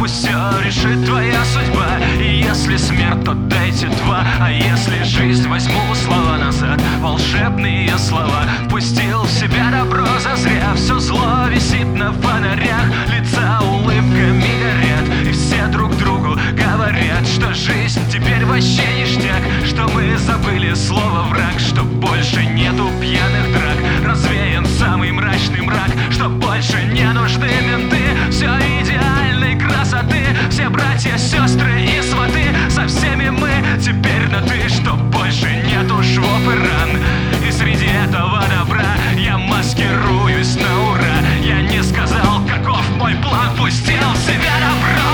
пусть все решит твоя судьба. И если смерть, то дайте два, а если жизнь, возьму слова назад. Волшебные слова впустил в себя добро зазря. Все зло висит на фонарях, лица улыбками горят, и все друг другу говорят, что жизнь теперь вообще ништяк, что мы забыли слово враг, что больше нету пьяных драк, развеян самый мрачный мрак, что больше не нужны менты, все идеальной красоты, все братья, сестры и сваты, со всеми мы теперь на ты, что больше нету швов и ран. И среди этого добра я маскируюсь на ура. Я не сказал, каков мой план, пустил в себя добро.